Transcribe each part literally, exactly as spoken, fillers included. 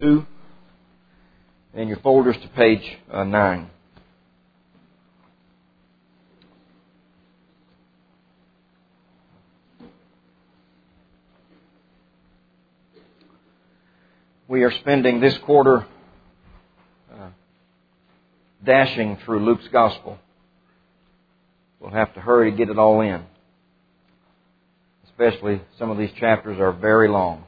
two, and your folders to page uh, nine. We are spending this quarter uh, dashing through Luke's Gospel. We'll have to hurry to get it all in. Especially some of these chapters are very long,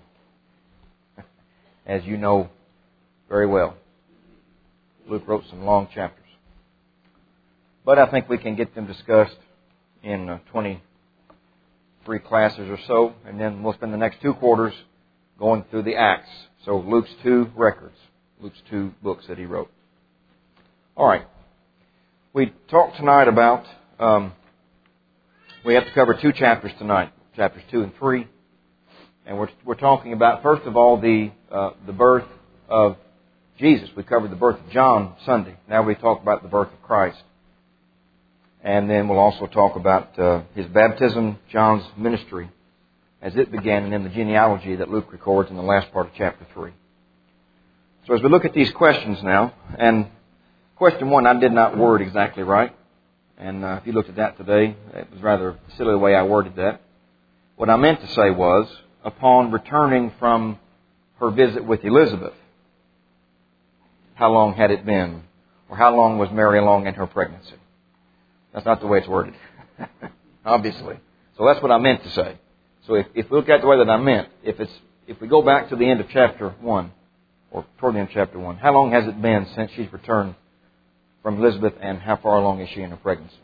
as you know very well. Luke wrote some long chapters. But I think we can get them discussed in uh, twenty-three classes or so, and then we'll spend the next two quarters going through the Acts. So Luke's two records, Luke's two books that he wrote. All right. We talked tonight about, um, we have to cover two chapters tonight, chapters two and three. And we're, we're talking about, first of all, the uh, the birth of Jesus. We covered the birth of John Sunday. Now we talk about the birth of Christ. And then we'll also talk about uh, his baptism, John's ministry, as it began, and then the genealogy that Luke records in the last part of chapter three. So as we look at these questions now, and question one I did not word exactly right. And uh, if you looked at that today, it was rather silly the way I worded that. What I meant to say was, upon returning from her visit with Elizabeth, how long had it been? Or how long was Mary along in her pregnancy? That's not the way it's worded, obviously. So that's what I meant to say. So if, if we look at the way that I meant, if it's if we go back to the end of chapter one, or toward the end of chapter one, how long has it been since she's returned from Elizabeth, and how far along is she in her pregnancy?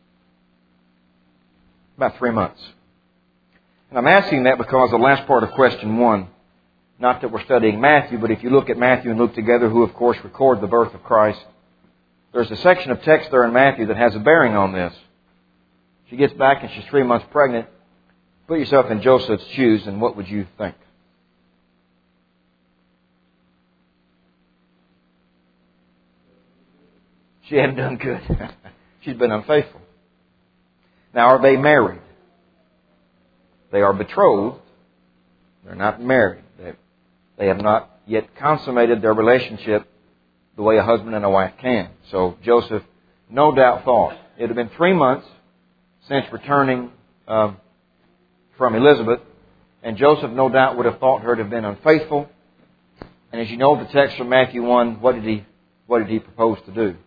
About three months. And I'm asking that because the last part of question one, not that we're studying Matthew, but if you look at Matthew and Luke together, who of course record the birth of Christ, there's a section of text there in Matthew that has a bearing on this. She gets back and she's three months pregnant. Put yourself in Joseph's shoes, and what would you think? She hadn't done good. She's been unfaithful. Now, are they married? They are betrothed. They're not married. They, they have not yet consummated their relationship the way a husband and a wife can. So Joseph no doubt thought it would have been three months since returning um, from Elizabeth, and Joseph no doubt would have thought her to have been unfaithful. And as you know, the text from Matthew one, what did he what did he propose to do?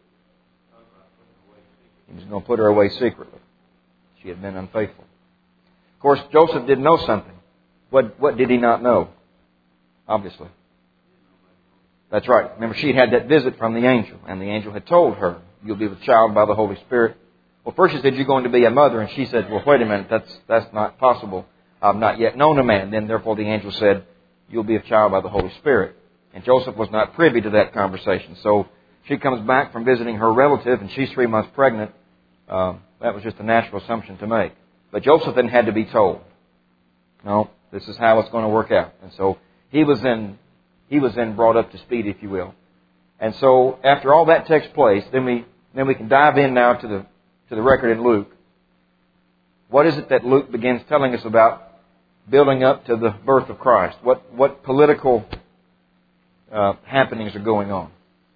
He was going to put her away secretly. She had been unfaithful. Of course, Joseph did know something. What what did he not know? Obviously. That's right. Remember, she had that visit from the angel, and the angel had told her, "You'll be with child by the Holy Spirit." Well, first she said, "You're going to be a mother." And she said, "Well, wait a minute, that's that's not possible. I've not yet known a man." Then, therefore, the angel said, "You'll be a child by the Holy Spirit." And Joseph was not privy to that conversation. So she comes back from visiting her relative, and she's three months pregnant. Uh, that was just a natural assumption to make. But Joseph then had to be told, "No, this is how it's going to work out." And so he was then he was then brought up to speed, if you will. And so after all that takes place, then we then we can dive in now to the to the record in Luke. What is it that Luke begins telling us about building up to the birth of Christ? What what political uh, happenings are going on?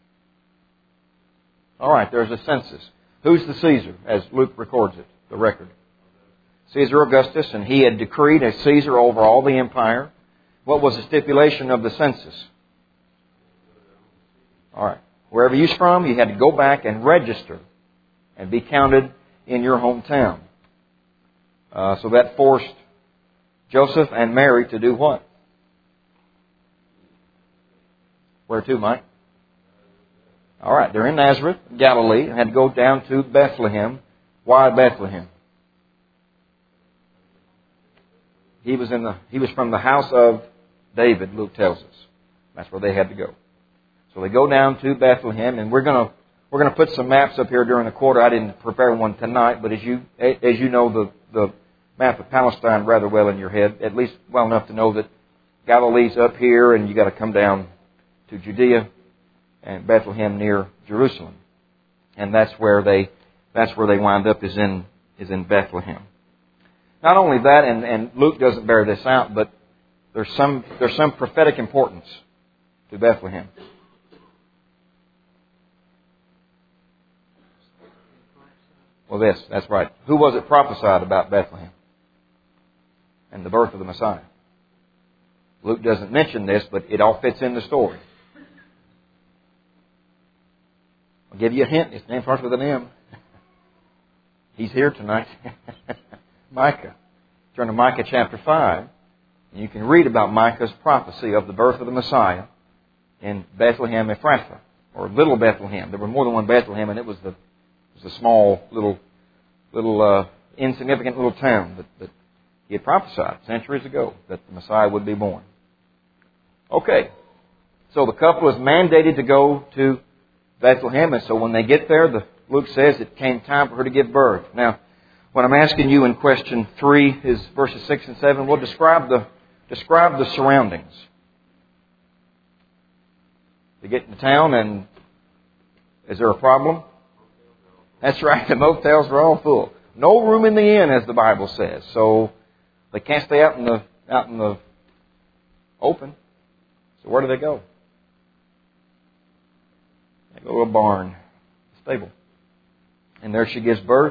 All right, there's a census. Who's the Caesar, as Luke records it, the record? Caesar Augustus, and he had decreed as Caesar over all the empire. What was the stipulation of the census? All right, wherever you're from, you had to go back and register and be counted in your hometown. Uh, so that forced Joseph and Mary to do what? Where to, Mike? All right, they're in Nazareth, Galilee, and had to go down to Bethlehem. Why Bethlehem? He was in the he was from the house of David, Luke tells us. That's where they had to go. So they go down to Bethlehem, and we're going to we're going to put some maps up here during the quarter. I didn't prepare one tonight, but as you as you know the the map of Palestine rather well in your head, at least well enough to know that Galilee's up here, and you got to come down to Judea and Bethlehem near Jerusalem, and that's where they that's where they wind up is in is in Bethlehem. Not only that, and, and Luke doesn't bear this out, but there's some there's some prophetic importance to Bethlehem? Well, this, that's right. Who was it prophesied about Bethlehem and the birth of the Messiah? Luke doesn't mention this, but it all fits in the story. I'll give you a hint. His name starts with an M. He's here tonight. Micah. Turn to Micah chapter five. And you can read about Micah's prophecy of the birth of the Messiah in Bethlehem Ephrathah, or Little Bethlehem. There were more than one Bethlehem, and it was the it was a small, little, little uh, insignificant little town that, that he had prophesied centuries ago that the Messiah would be born. Okay, so the couple is mandated to go to Bethlehem, and so when they get there, the Luke says it came time for her to give birth. Now, what I'm asking you in question three is verses six and seven. We'll describe the describe the surroundings. They get into town, and is there a problem? That's right. The motels are all full. No room in the inn, as the Bible says. So they can't stay out in the out in the open. So where do they go? They go to a barn, a stable. And there she gives birth.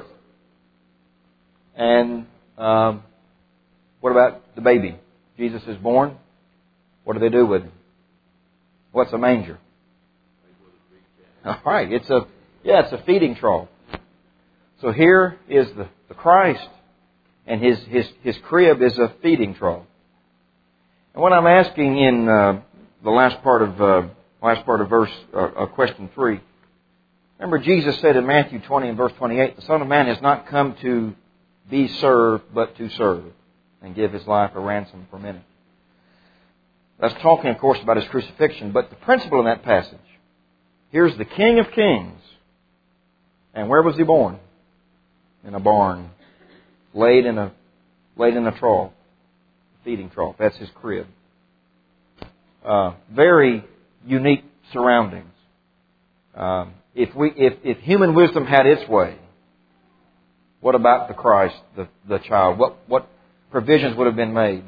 And um, what about the baby? Jesus is born. What do they do with him? What's a manger? All right, it's a yeah, it's a feeding trough. So here is the, the Christ, and his, his his crib is a feeding trough. And what I'm asking in uh, the last part of uh, last part of verse uh, uh, question three. Remember, Jesus said in Matthew twenty and verse twenty-eight, "The Son of Man has not come to be served, but to serve, and give his life a ransom for many." That's talking, of course, about his crucifixion. But the principle in that passage, here's the King of Kings. And where was he born? In a barn, laid in a laid in a trough, feeding trough. That's his crib. Uh, very unique surroundings. Um, if we if, if human wisdom had its way, what about the Christ, the, the child? What what provisions would have been made?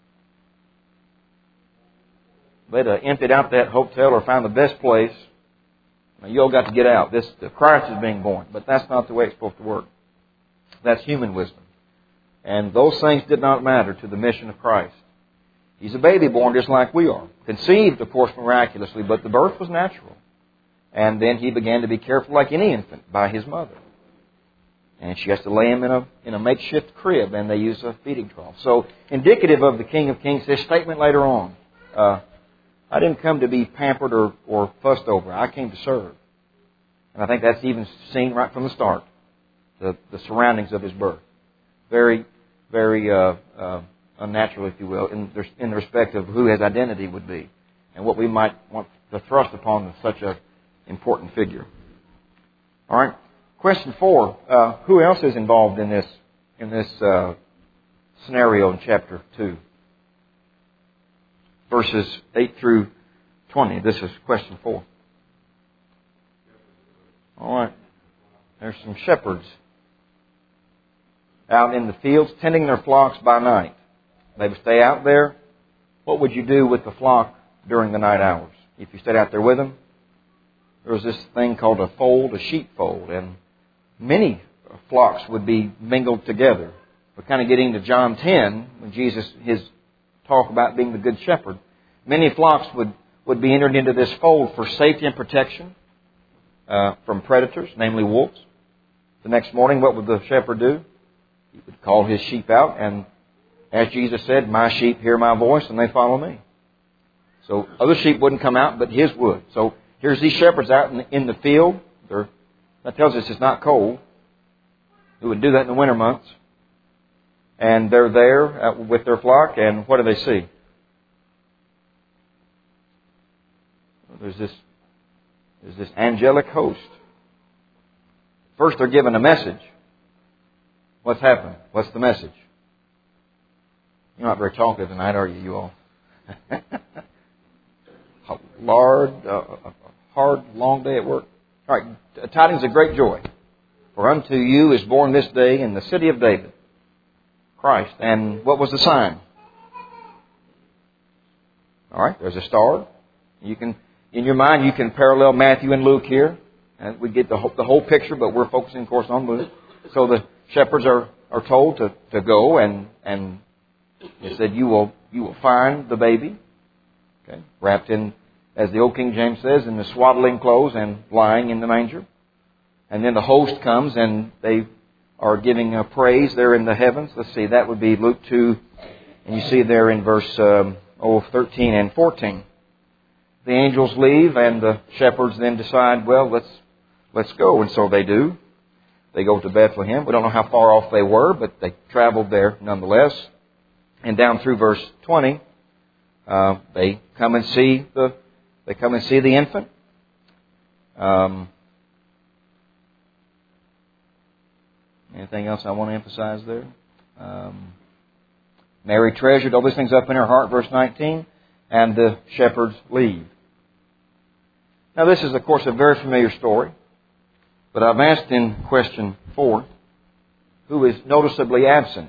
They'd have emptied out that hotel or found the best place. Now, you all got to get out. This the Christ is being born, but that's not the way it's supposed to work. That's human wisdom. And those things did not matter to the mission of Christ. He's a baby born just like we are. Conceived, of course, miraculously, but the birth was natural. And then he began to be careful like any infant by his mother. And she has to lay him in a in a makeshift crib, and they use a feeding trough. So, indicative of the King of Kings, this statement later on. Uh, I didn't come to be pampered or, or fussed over. I came to serve. And I think that's even seen right from the start. The, the surroundings of his birth. Very, very uh, uh, unnatural, if you will, in, in the respect of who his identity would be. And what we might want to thrust upon such an important figure. All right. Question four. Uh, who else is involved in this, in this uh, scenario in chapter two? Verses eight through twenty. This is question four. All right. There's some shepherds out in the fields tending their flocks by night. They would stay out there. What would you do with the flock during the night hours? If you stayed out there with them, there was this thing called a fold, a sheepfold, and many flocks would be mingled together. We're kind of getting to John ten, when Jesus, his talk about being the good shepherd. Many flocks would, would be entered into this fold for safety and protection uh, from predators, namely wolves. The next morning, what would the shepherd do? He would call his sheep out, and as Jesus said, "My sheep hear my voice, and they follow me." So other sheep wouldn't come out, but his would. So here's these shepherds out in the, in the field. They're, that tells us it's not cold. Who would do that in the winter months? And they're there with their flock, and what do they see? There's this, there's this angelic host. First, they're given a message. What's happened? What's the message? You're not very talkative tonight, are you, you all? a hard, uh, a hard, long day at work. All right, tidings of great joy. For unto you is born this day in the city of David Christ. And what was the sign? All right, there's a star You can, in your mind, you can parallel Matthew and Luke here. And we get the whole, the whole picture, but we're focusing, of course, on Luke. So the shepherds are, are told to, to go, and and it said, you will you will find the baby, okay, wrapped in, as the old King James says, in the swaddling clothes and lying in the manger. And then the host comes, and they are giving a praise there in the heavens. Let's see, that would be Luke two, and you see there in verse um, oh, thirteen and fourteen. The angels leave, and the shepherds then decide, well, let's let's go. And so they do. They go to Bethlehem. We don't know how far off they were, but they traveled there nonetheless. And down through verse twenty, uh, they come and see the they come and see the infant. Um, anything else I want to emphasize there? Um, Mary treasured all these things up in her heart, verse nineteen, and the shepherds leave. Now, this is, of course, a very familiar story, but I've asked in question four, who is noticeably absent?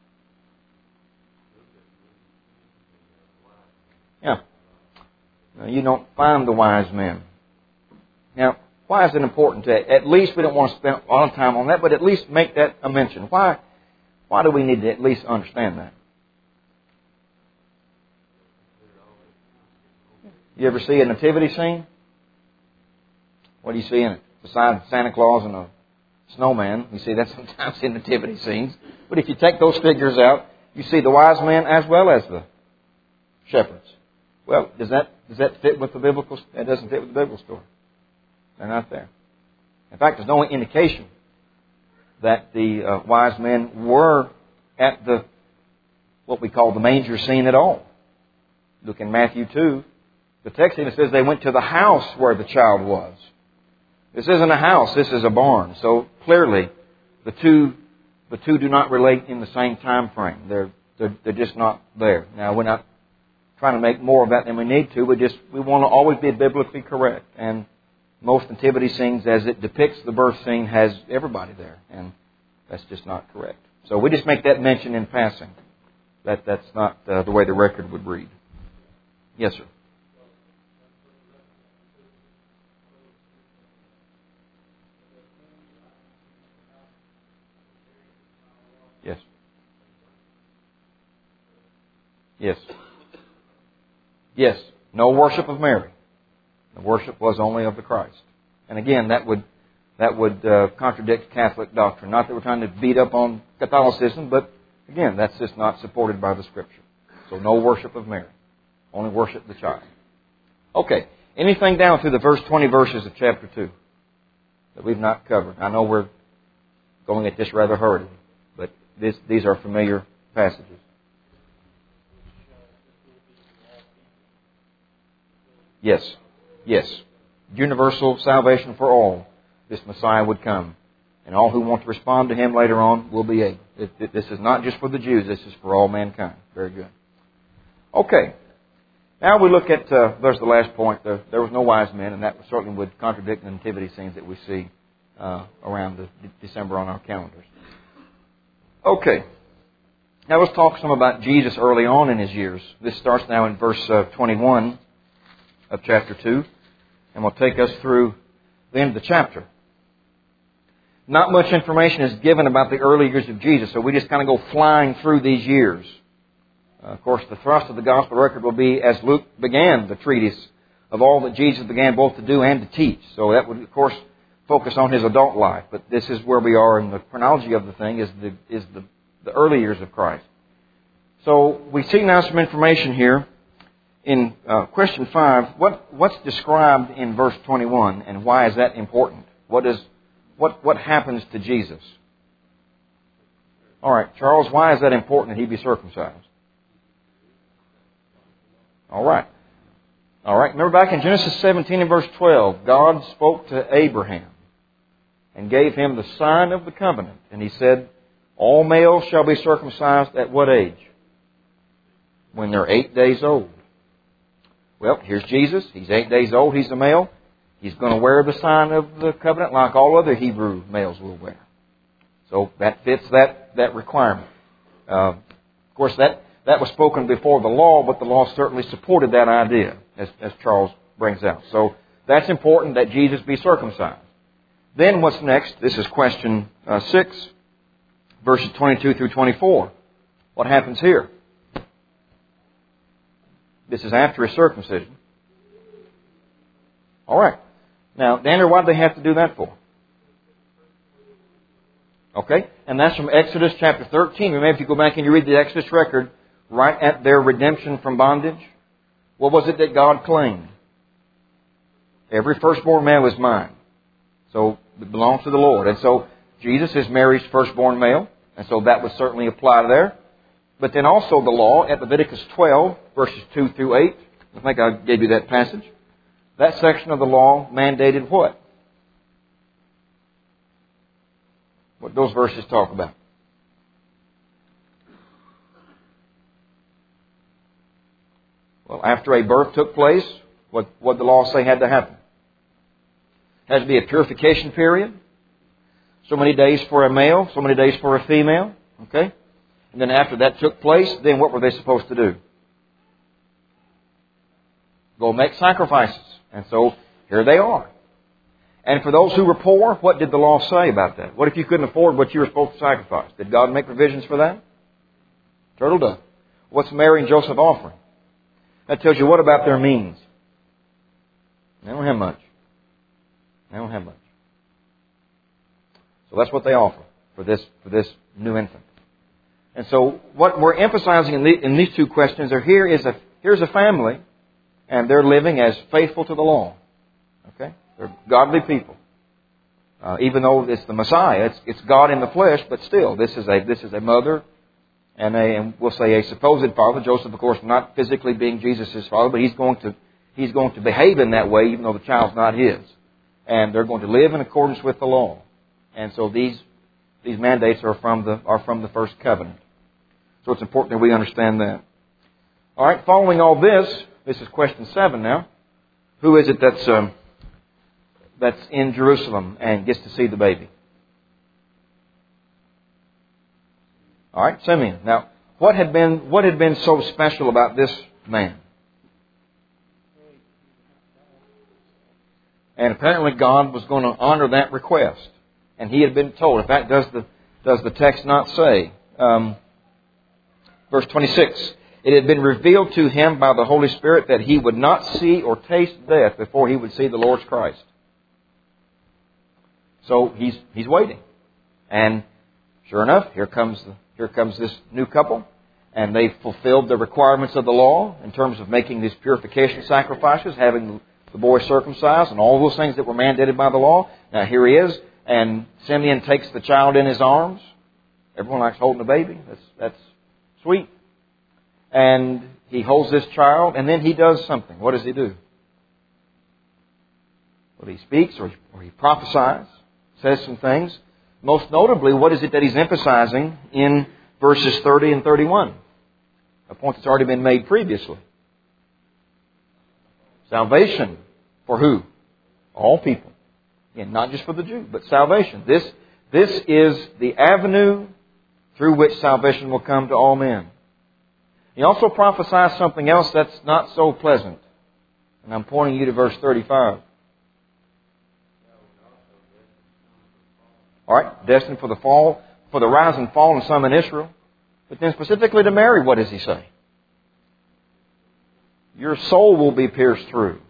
Yeah. Now, you don't find the wise men. Now, why is it important to, at least we don't want to spend a lot of time on that, but at least make that a mention? Why, why do we need to at least understand that? You ever see a nativity scene? What do you see in it? Besides Santa Claus and a snowman, you see that sometimes in nativity scenes. But if you take those figures out, you see the wise men as well as the shepherds. Well, does that does that fit with the biblical? That doesn't fit with the biblical story. They're not there. In fact, there's no indication that the uh, wise men were at the what we call the manger scene at all. Look in Matthew two. The text even says they went to the house where the child was. This isn't a house, this is a barn. So clearly, the two the two do not relate in the same time frame. They're they're, they're just not there. Now, we're not trying to make more of that than we need to. We just we want to always be biblically correct. And most nativity scenes, as it depicts the birth scene, has everybody there, and that's just not correct. So we just make that mention in passing. That that's not uh, the way the record would read. Yes, sir. Yes. Yes. Yes. No worship of Mary. The worship was only of the Christ. And again, that would that would uh, contradict Catholic doctrine. Not that we're trying to beat up on Catholicism, but again, that's just not supported by the Scripture. So no worship of Mary. Only worship the child. Okay. Anything down through the first twenty verses of chapter two that we've not covered? I know we're going at this rather hurriedly, but this, these are familiar passages. Yes. Yes. Universal salvation for all. This Messiah would come. And all who want to respond to Him later on will be able. This is not just for the Jews. This is for all mankind. Very good. Okay. Now we look at, uh, there's the last point. There, there was no wise men, and that certainly would contradict the nativity scenes that we see uh, around the December on our calendars. Okay. Now let's talk some about Jesus early on in His years. This starts now in verse uh, twenty-one of chapter two, and will take us through the end of the chapter. Not much information is given about the early years of Jesus, so we just kind of go flying through these years. Uh, of course, the thrust of the gospel record will be as Luke began the treatise of all that Jesus began both to do and to teach. So that would, of course, focus on His adult life. But this is where we are in the chronology of the thing, is the is the, the early years of Christ. So we see now some information here. In uh, question five, what, what's described in verse twenty-one, and why is that important? What is what what happens to Jesus? All right, Charles, why is that important that He be circumcised? All right. All right, remember back in Genesis seventeen and verse twelve, God spoke to Abraham and gave him the sign of the covenant. And He said, all males shall be circumcised at what age? When they're eight days old. Well, here's Jesus. He's eight days old. He's a male. He's going to wear the sign of the covenant like all other Hebrew males will wear. So that fits that, that requirement. Uh, of course, that that was spoken before the law, but the law certainly supported that idea, as, as Charles brings out. So that's important, that Jesus be circumcised. Then what's next? This is question uh, six, verses twenty-two through twenty-four. What happens here? This is after his circumcision. All right. Now, Daniel, why did they have to do that for? Okay, and that's from Exodus chapter thirteen. Remember, if you go back and you read the Exodus record, right at their redemption from bondage, what was it that God claimed? Every firstborn man was mine. So it belongs to the Lord. And so Jesus is Mary's firstborn male. And so that would certainly apply there. But then also the law at Leviticus twelve, verses two through eight. I think I gave you that passage. That section of the law mandated what? What those verses talk about. Well, after a birth took place, what what the law say had to happen? Has to be a purification period. So many days for a male, so many days for a female. Okay? And then after that took place, then what were they supposed to do? Go make sacrifices. And so here they are. And for those who were poor, what did the law say about that? What if you couldn't afford what you were supposed to sacrifice? Did God make provisions for that? Turtle dove. What's Mary and Joseph offering? That tells you what about their means. They don't have much. They don't have much. So that's what they offer for this for this new infant. And so what we're emphasizing in, the, in these two questions are here is a here's a family, and they're living as faithful to the law. Okay, they're godly people. Uh, even though it's the Messiah, it's it's God in the flesh, but still, this is a this is a mother and a and we'll say a supposed father. Joseph, of course, not physically being Jesus' father, but he's going to he's going to behave in that way, even though the child's not his. And they're going to live in accordance with the law. And so these these mandates are from the are from the first covenant. So it's important that we understand that. All right, following all this, this is question seven now. Who is it that's um, that's in Jerusalem and gets to see the baby? All right, Simeon. Now, what had been what had been so special about this man? And apparently God was going to honor that request. And he had been told. In fact, does the does the text not say? Um, verse twenty-six. It had been revealed to him by the Holy Spirit that he would not see or taste death before he would see the Lord's Christ. So he's he's waiting. And sure enough, here comes the, here comes this new couple. And they've fulfilled the requirements of the law in terms of making these purification sacrifices, having the boy circumcised, and all those things that were mandated by the law. Now here he is, and Simeon takes the child in his arms. Everyone likes holding a baby. That's that's sweet. And he holds this child, and then he does something. What does he do? Well, he speaks, or he, or he prophesies, says some things. Most notably, what is it that he's emphasizing in verses thirty and thirty-one? A point that's already been made previously. Salvation for who? All people. Again, not just for the Jew, but salvation. This, this is the avenue through which salvation will come to all men. He also prophesies something else that's not so pleasant. And I'm pointing you to verse thirty-five. All right, destined for the fall, for the rise and fall of some in Israel. But then specifically to Mary, what does he say? Your soul will be pierced through.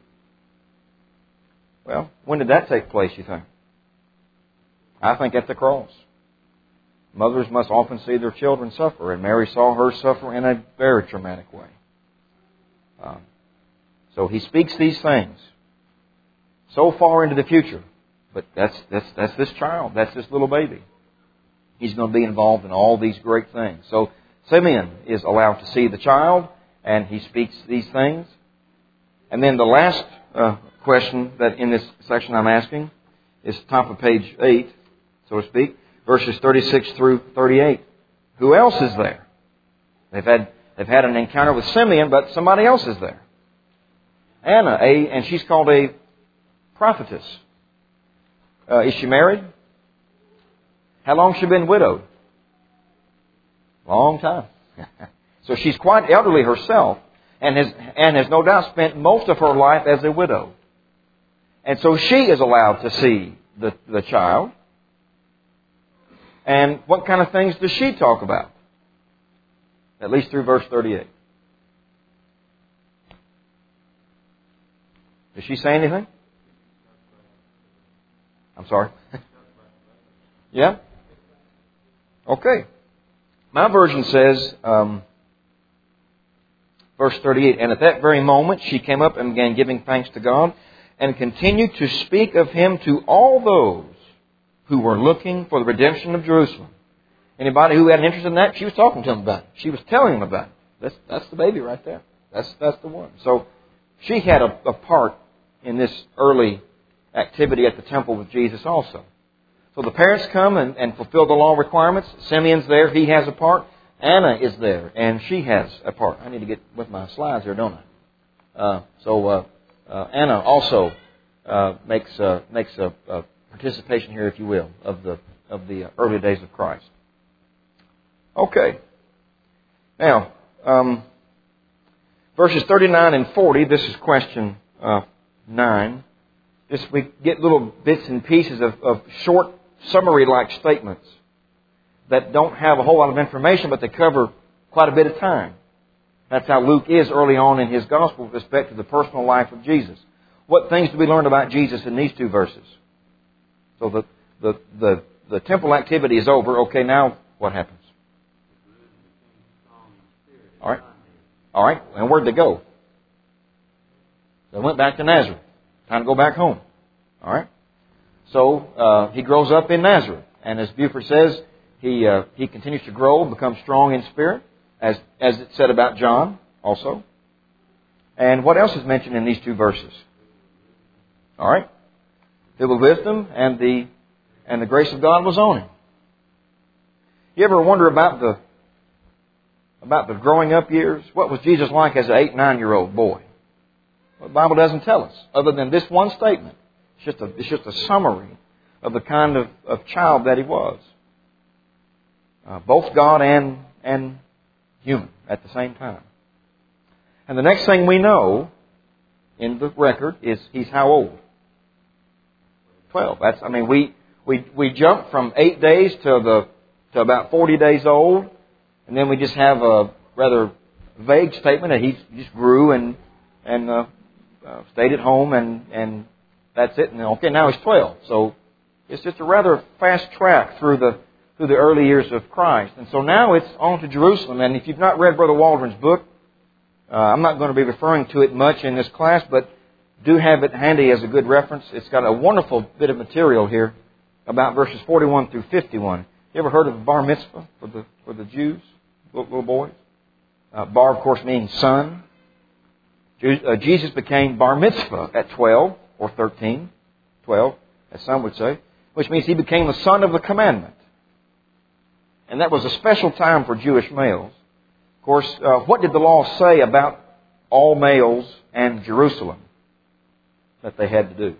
Well, when did that take place, you think? I think at the cross. Mothers must often see their children suffer, and Mary saw her suffer in a very traumatic way. Um, so he speaks these things so far into the future, but that's that's that's this child, that's this little baby. He's going to be involved in all these great things. So Simeon is allowed to see the child, and he speaks these things. And then the last uh, question that in this section I'm asking is top of page eight, so to speak. Verses thirty-six through thirty-eight. Who else is there? They've had they've had an encounter with Simeon, but somebody else is there. Anna, a and she's called a prophetess. Uh, is she married? How long has she been widowed? Long time. So she's quite elderly herself and has, and has no doubt spent most of her life as a widow. And so she is allowed to see the, the child. And what kind of things does she talk about? At least through verse thirty-eight. Does she say anything? I'm sorry. Yeah? Okay. My version says, um, verse thirty-eight, and at that very moment she came up and began giving thanks to God and continued to speak of Him to all those who were looking for the redemption of Jerusalem. Anybody who had an interest in that, she was talking to them about it. She was telling them about it. That's, that's the baby right there. That's, that's the one. So she had a, a part in this early activity at the temple with Jesus also. So the parents come and, and fulfill the law requirements. Simeon's there. He has a part. Anna is there, and she has a part. I need to get with my slides here, don't I? Uh, so uh, uh, Anna also uh, makes uh, makes a, a participation here, if you will, of the of the early days of Christ. Okay. Now, um, verses thirty-nine and forty. This is question uh, nine. Just we get little bits and pieces of, of short summary-like statements that don't have a whole lot of information, but they cover quite a bit of time. That's how Luke is early on in his gospel with respect to the personal life of Jesus. What things do we learn about Jesus in these two verses? So the the the, the temple activity is over. Okay, now what happens? All right. All right. And where'd they go? They went back to Nazareth. Time to go back home. All right. So uh, he grows up in Nazareth, and as Buford says, he uh, he continues to grow, become strong in spirit, as as it said about John also. And what else is mentioned in these two verses? All right. Filled with wisdom, and the and the grace of God was on him. You ever wonder about the about the growing up years? What was Jesus like as an eight, nine-year-old boy? Well, the Bible doesn't tell us, other than this one statement. It's just a, it's just a summary of the kind of, of child that he was. Uh, both God and, and human at the same time. And the next thing we know in the record is he's how old? Twelve. That's, I mean, we, we, we jump from eight days to the, to about forty days old, and then we just have a rather vague statement that he just grew and, and, uh, Uh, stayed at home, and, and that's it. And okay, now he's twelve. So it's just a rather fast track through the through the early years of Christ. And so now it's on to Jerusalem. And if you've not read Brother Waldron's book, uh, I'm not going to be referring to it much in this class, but do have it handy as a good reference. It's got a wonderful bit of material here about verses forty-one through fifty-one. You ever heard of bar mitzvah for the for the Jews, little, little boys? Uh, bar, of course, means son. Jesus became bar mitzvah at twelve or thirteen, twelve, as some would say, which means he became the son of the commandment. And that was a special time for Jewish males. Of course, uh, what did the law say about all males and Jerusalem that they had to do?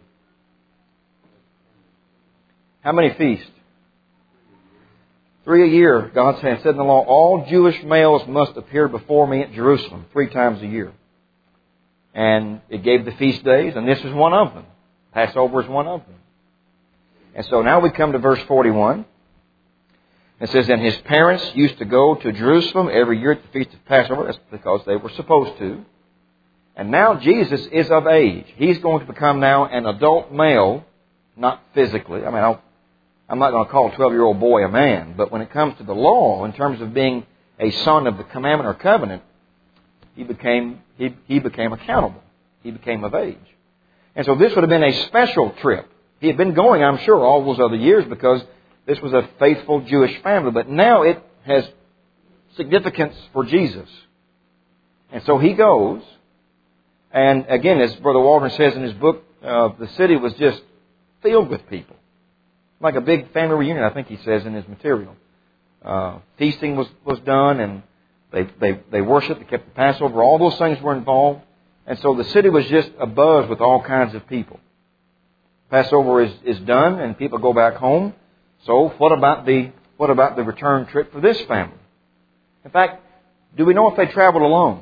How many feasts? Three a year, God said in the law, all Jewish males must appear before me at Jerusalem three times a year. And it gave the feast days, and this is one of them. Passover is one of them. And so now we come to verse forty-one. It says, and his parents used to go to Jerusalem every year at the feast of Passover. That's because they were supposed to. And now Jesus is of age. He's going to become now an adult male, not physically. I mean, I'll, I'm not going to call a twelve-year-old boy a man. But when it comes to the law, in terms of being a son of the commandment or covenant, He became he, he became accountable. He became of age. And so this would have been a special trip. He had been going, I'm sure, all those other years because this was a faithful Jewish family. But now it has significance for Jesus. And so he goes. And again, as Brother Waldron says in his book, uh, the city was just filled with people. Like a big family reunion, I think he says in his material. Uh, feasting was, was done, and They, they, they worshiped, they kept the Passover, all those things were involved. And so the city was just abuzz with all kinds of people. Passover is, is done and people go back home. So what about the what about the return trip for this family? In fact, Do we know if they traveled alone?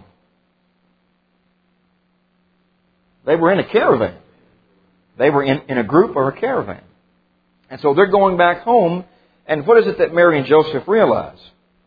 They were in a caravan. They were in, in a group or a caravan. And so they're going back home. And what is it that Mary and Joseph realize?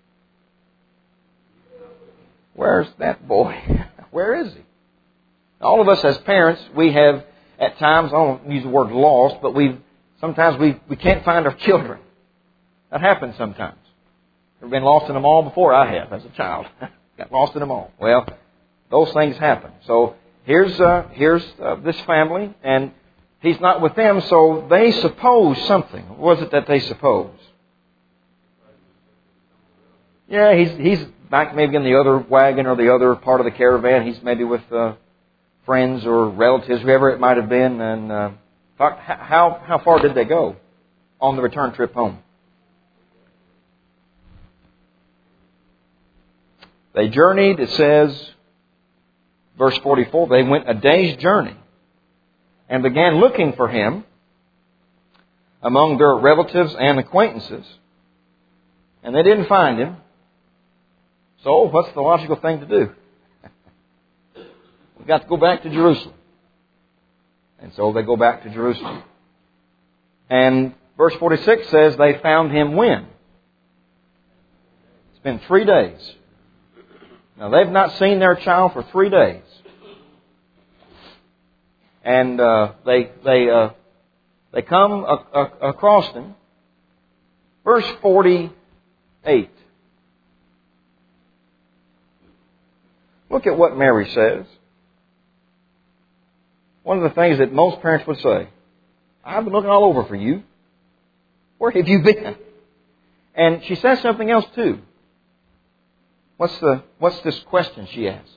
Where's that boy? Where is he? All of us as parents, we have at times, I don't use the word lost, but we sometimes we, we can't find our children. That happens sometimes. Ever been lost in a mall before? I have, as a child. Got lost in a mall. Well, those things happen. So here's uh, here's uh, this family, and he's not with them, so they suppose something. What was it that they supposed? Yeah, he's he's back maybe in the other wagon or the other part of the caravan. He's maybe with uh, friends or relatives, whoever it might have been. And uh, how how far did they go on the return trip home? They journeyed, it says, verse forty-four, they went a day's journey and began looking for him among their relatives and acquaintances. And they didn't find him. So what's the logical thing to do? We've got to go back to Jerusalem. And so they go back to Jerusalem. And verse forty-six says they found him when? It's been three days. Now, they've not seen their child for three days. And uh, they they uh, they come a- a- across him. Verse forty-eight. Look at what Mary says. One of the things that most parents would say, I've been looking all over for you. Where have you been? And she says something else too. What's the what's this question she asks?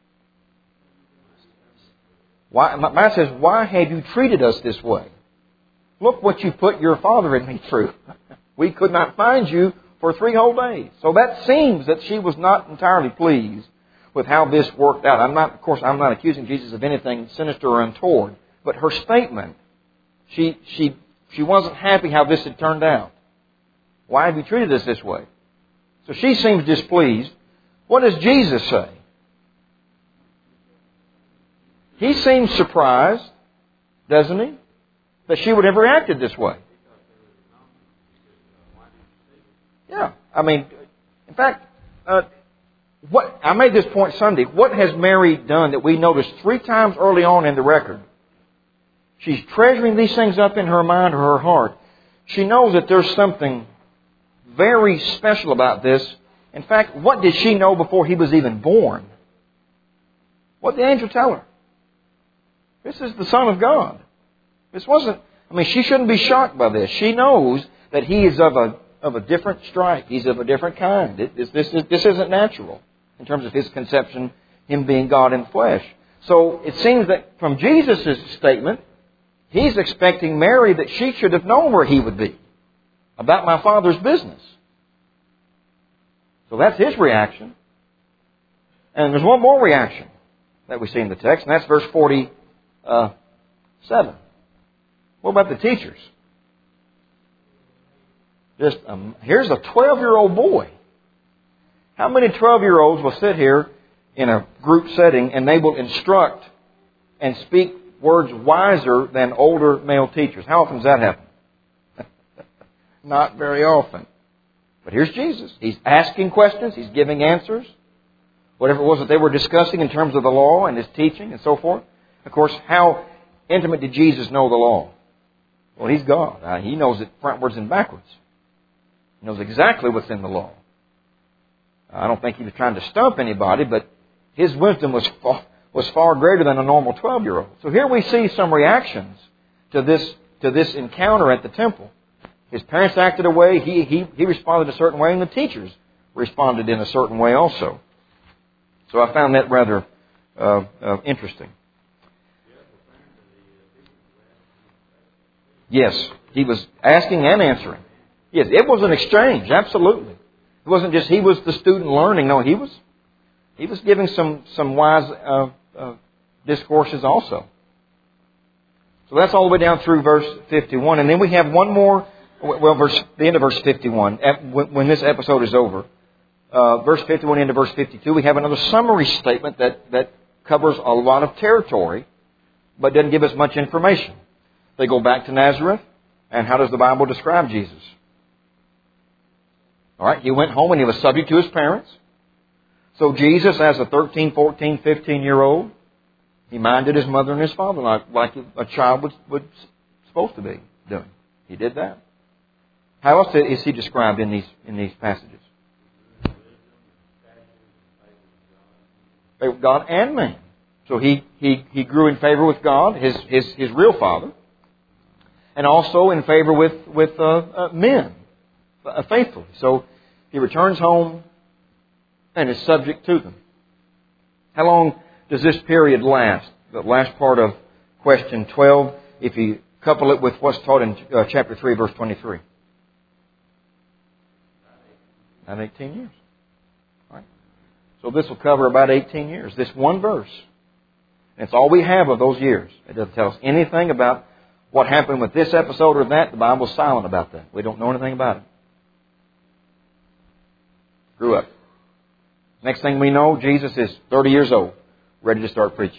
Why, mine says, why have you treated us this way? Look what you put your father and me through. We could not find you for three whole days. So that seems that she was not entirely pleased with how this worked out. I'm not, of course, I'm not accusing Jesus of anything sinister or untoward, but her statement, she she she wasn't happy how this had turned out. Why have you treated us this way? So she seems displeased. What does Jesus say? He seems surprised, doesn't he, that she would have reacted this way. Yeah, I mean, in fact, uh, what I made this point Sunday. What has Mary done that we noticed three times early on in the record? She's treasuring these things up in her mind or her heart. She knows that there's something very special about this. In fact, what did she know before he was even born? What did the angel tell her? This is the Son of God. This wasn't, I mean, she shouldn't be shocked by this. She knows that he is of a of a different stripe. He's of a different kind. This, this, this isn't natural in terms of his conception, him being God in flesh. So it seems that from Jesus' statement, he's expecting Mary that she should have known where he would be, about my Father's business. So that's his reaction. And there's one more reaction that we see in the text, and that's verse forty-seven. What about the teachers? Just um, here's a twelve-year-old boy. How many twelve-year-olds will sit here in a group setting and they will instruct and speak words wiser than older male teachers? How often does that happen? Not very often. But here's Jesus. He's asking questions. He's giving answers. Whatever it was that they were discussing in terms of the law and his teaching and so forth. Of course, how intimate did Jesus know the law? Well, he's God. Uh, he knows it frontwards and backwards. He knows exactly what's in the law. I don't think he was trying to stump anybody, but his wisdom was far, was far greater than a normal twelve-year-old. So here we see some reactions to this to this encounter at the temple. His parents acted a way, he, he, he responded a certain way, and the teachers responded in a certain way also. So I found that rather uh, uh, interesting. Yes, he was asking and answering. Yes, it was an exchange, absolutely. It wasn't just he was the student learning. No, he was he was giving some, some wise uh, uh, discourses also. So that's all the way down through verse fifty-one. And then we have one more. Well, verse, the end of verse fifty-one, when this episode is over, uh, verse fifty-one into verse fifty-two, we have another summary statement that, that covers a lot of territory, but doesn't give us much information. They go back to Nazareth, and how does the Bible describe Jesus? All right, he went home and he was subject to his parents. So Jesus, as a thirteen, fourteen, fifteen-year-old, he minded his mother and his father like, like a child was, was supposed to be doing. He did that. How else is he described in these in these passages? Favor with God and man. So he, he, he grew in favor with God, his his, his real father, and also in favor with with uh, uh, men, uh, faithfully. So he returns home and is subject to them. How long does this period last? The last part of question twelve, if you couple it with what's taught in uh, chapter three, verse twenty-three. About eighteen years. All right. So this will cover about eighteen years. This one verse. And it's all we have of those years. It doesn't tell us anything about what happened with this episode or that. The Bible's silent about that. We don't know anything about it. Grew up. Next thing we know, Jesus is thirty years old, ready to start preaching.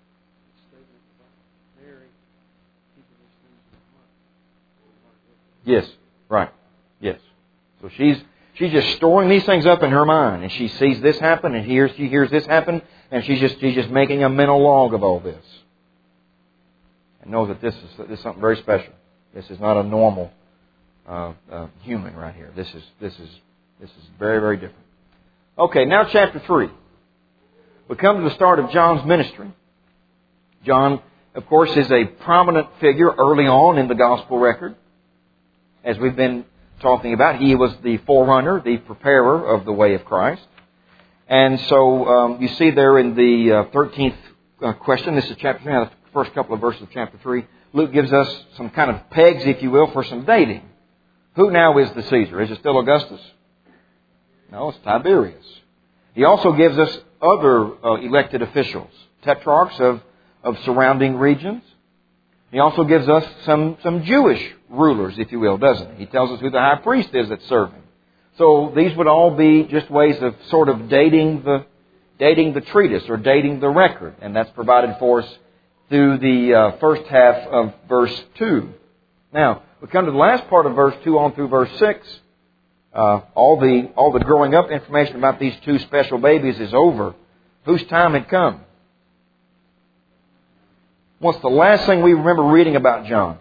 Yes, right. Yes. So she's she's just storing these things up in her mind, and she sees this happen, and hears she hears this happen, and she's just she's just making a mental log of all this, and knows that this is this is something very special. This is not a normal uh, uh, human right here. This is this is this is very very different. Okay, now chapter three. We come to the start of John's ministry. John, of course, is a prominent figure early on in the gospel record. As we've been talking about, he was the forerunner, the preparer of the way of Christ. And so um, you see there in the uh, thirteenth uh, question, this is chapter three, now the first couple of verses of chapter three, Luke gives us some kind of pegs, if you will, for some dating. Who now is the Caesar? Is it still Augustus? No, it's Tiberius. He also gives us other uh, elected officials, tetrarchs of, of surrounding regions. He also gives us some, some Jewish rulers, if you will, doesn't he? He tells us who the high priest is that's serving. So these would all be just ways of sort of dating the dating the treatise or dating the record. And that's provided for us through the uh, first half of verse two. Now, we come to the last part of verse two on through verse six. Uh, all the all the growing up information about these two special babies is over. Whose time had come? What's the last thing we remember reading about John?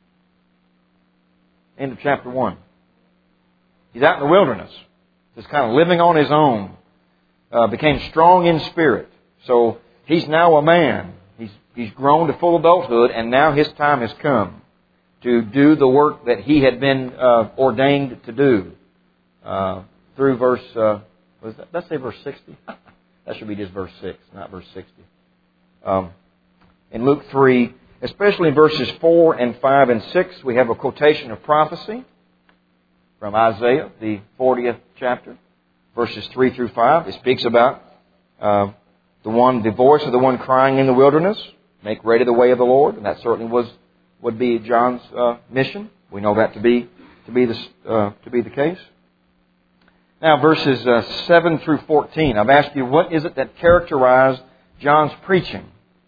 End of chapter one. He's out in the wilderness, just kind of living on his own. Uh, became strong in spirit. So he's now a man. He's he's grown to full adulthood, and now his time has come to do the work that he had been uh, ordained to do. Uh, through verse, uh, was that, let's say verse sixty. That should be just verse six, not verse sixty. Um, in Luke three, especially in verses four and five and six, we have a quotation of prophecy from Isaiah, the fortieth chapter, verses three through five. It speaks about uh, the one, the voice of the one crying in the wilderness, make ready the way of the Lord, and that certainly was would be John's uh, mission. We know that to be to be the uh, to be the case. Now, verses uh, seven through fourteen. I've asked you, what is it that characterized John's preaching?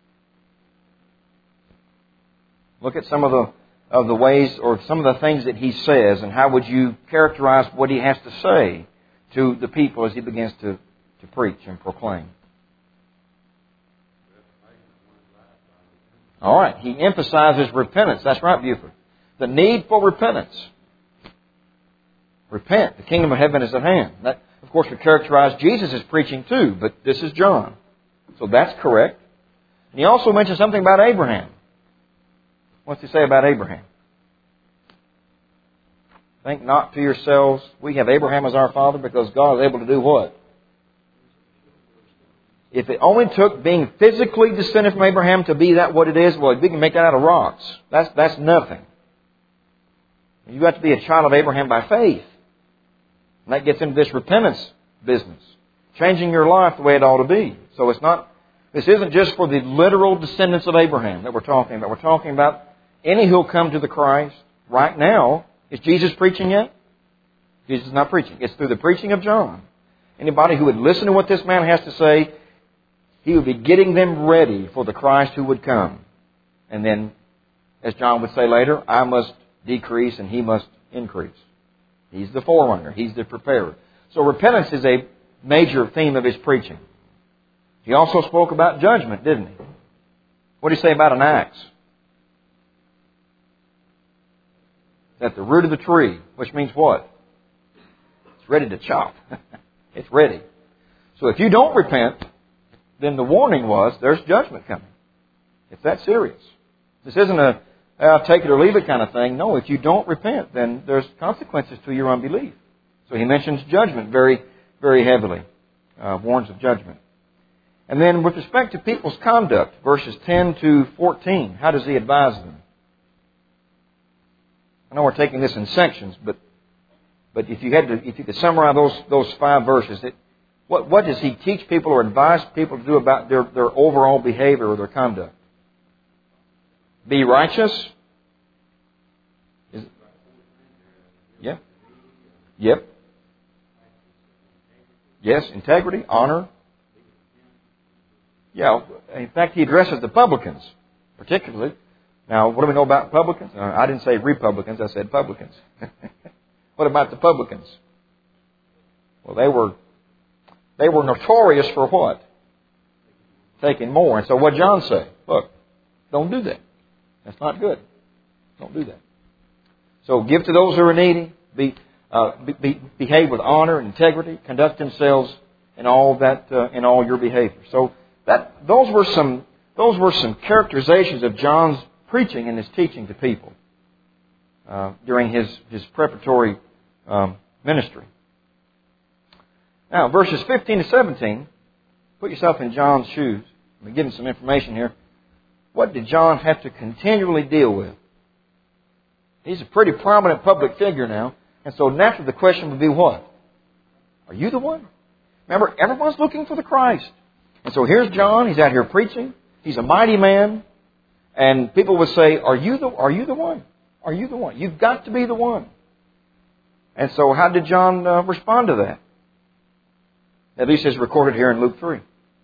Look at some of the of the ways or some of the things that he says, and how would you characterize what he has to say to the people as he begins to, to preach and proclaim? All right. He emphasizes repentance. That's right, Buford. The need for repentance. Repent. The kingdom of heaven is at hand. That, of course, would characterize Jesus' preaching too, but this is John. So that's correct. And he also mentions something about Abraham. What's he say about Abraham? Think not to yourselves, we have Abraham as our father because God is able to do what? If it only took being physically descended from Abraham to be that what it is, well, we can make that out of rocks. That's, that's nothing. You've got to be a child of Abraham by faith. And that gets into this repentance business. Changing your life the way it ought to be. So it's not, this isn't just for the literal descendants of Abraham that we're talking about. We're talking about any who'll come to the Christ right now. Is Jesus preaching yet? Jesus is not preaching. It's through the preaching of John. Anybody who would listen to what this man has to say, he would be getting them ready for the Christ who would come. And then, as John would say later, I must decrease and he must increase. He's the forerunner. He's the preparer. So repentance is a major theme of his preaching. He also spoke about judgment, didn't he? What did he say about an axe? At the root of the tree, which means what? It's ready to chop. It's ready. So if you don't repent, then the warning was there's judgment coming. It's that serious. This isn't a uh, take it or leave it kind of thing. No, if you don't repent, then there's consequences to your unbelief. So he mentions judgment very, very heavily. Uh, warns of judgment. And then with respect to people's conduct, verses ten to fourteen, how does he advise them? I know we're taking this in sections, but but if you had to, if you could summarize those those five verses, it, what what does he teach people or advise people to do about their, their overall behavior or their conduct? Be righteous. Is it? Yeah. Yep. Yes, integrity, honor. Yeah, in fact, he addresses the publicans, particularly. Now, what do we know about publicans? Uh, I didn't say Republicans, I said publicans. What about the publicans? Well, they were they were notorious for what? Taking more. And so what did John say? Look, don't do that. That's not good. Don't do that. So give to those who are needy. Be, uh, be, be, behave with honor and integrity. Conduct themselves in all that uh, in all your behavior. So that those were some those were some characterizations of John's preaching and his teaching to people uh, during his his preparatory um, ministry. Now, verses fifteen to seventeen. Put yourself in John's shoes. Let me give him some information here. What did John have to continually deal with? He's a pretty prominent public figure now. And so naturally the question would be what? Are you the one? Remember, everyone's looking for the Christ. And so here's John. He's out here preaching. He's a mighty man. And people would say, are you the, are you the one? Are you the one? You've got to be the one. And so how did John uh, respond to that? At least as recorded here in Luke three.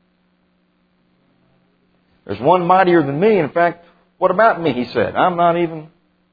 There's one mightier than me. In fact, what about me, he said. I'm not even...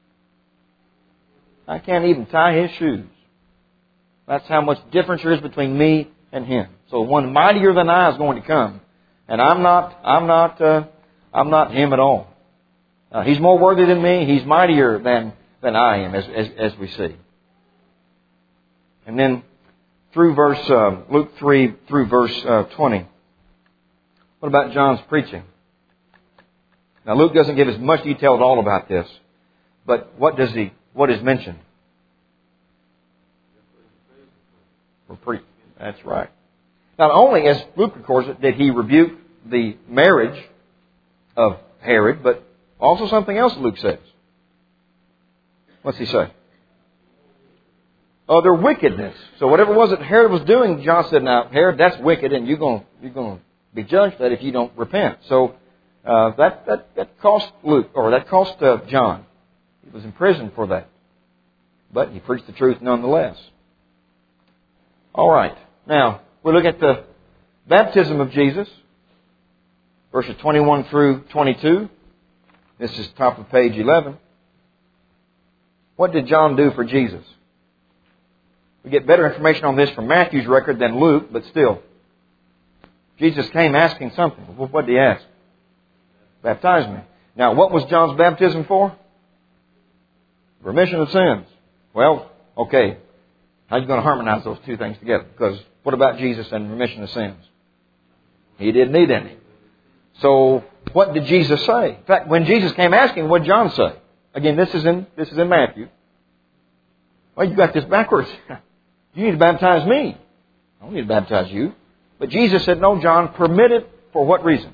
I can't even tie his shoes. That's how much difference there is between me and him. So one mightier than I is going to come. And I'm not, I'm not, uh, I'm not him at all. Uh, he's more worthy than me. He's mightier than, than I am, as, as, as we see. And then through verse, uh, Luke three, through verse uh, twenty. What about John's preaching? Now Luke doesn't give us much detail at all about this. But what does he, what is mentioned? We're pretty, that's right. Not only, as Luke records it, did he rebuke the marriage of Herod, but also something else Luke says. What's he say? Oh, their wickedness. So whatever it was that Herod was doing, John said, now, Herod, that's wicked, and you're going you're going to be judged that if you don't repent. So uh, that, that, that cost Luke, or that cost uh, John. He was in prison for that. But he preached the truth nonetheless. All right. Now, we look at the baptism of Jesus, verses twenty-one through twenty-two. This is top of page eleven. What did John do for Jesus? We get better information on this from Matthew's record than Luke, but still. Jesus came asking something. What did he ask? Baptize me. Now, what was John's baptism for? Remission of sins. Well, okay. How are you going to harmonize those two things together? Because what about Jesus and remission of sins? He didn't need any. So what did Jesus say? In fact, when Jesus came asking, what did John say? Again, this is in this is in Matthew. Well, you got this backwards. You need to baptize me. I don't need to baptize you. But Jesus said, no, John, permit it for what reason?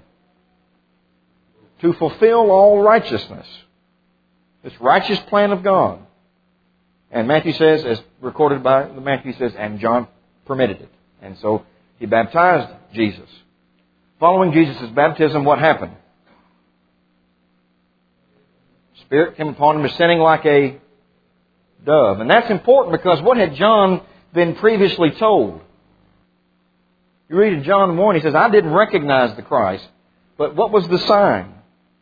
To fulfill all righteousness. This righteous plan of God. And Matthew says, as recorded by Matthew says, and John permitted it. And so he baptized Jesus. Following Jesus' baptism, what happened? Spirit came upon him ascending like a dove. And that's important because what had John been previously told? You read in John one, he says, I didn't recognize the Christ, but what was the sign?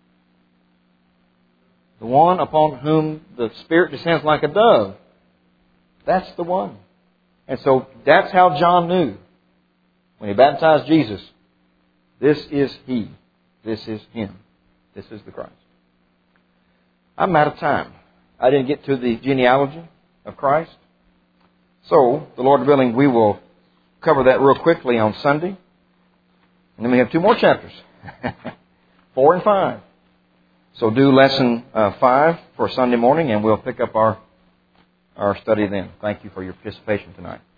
The one upon whom the Spirit descends like a dove. That's the one. And so that's how John knew when he baptized Jesus. This is He. This is Him. This is the Christ. I'm out of time. I didn't get to the genealogy of Christ. So, the Lord willing, we will cover that real quickly on Sunday. And then we have two more chapters. Four and five. So do lesson uh, five for Sunday morning, and we'll pick up our, our study then. Thank you for your participation tonight.